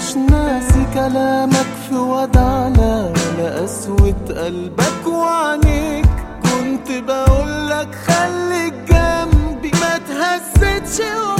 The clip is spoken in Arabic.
مش ناسي كلامك في ودعنا ولا قسوة قلبك وعنيك. كنت بقولك خليك جنبي ما تهزتش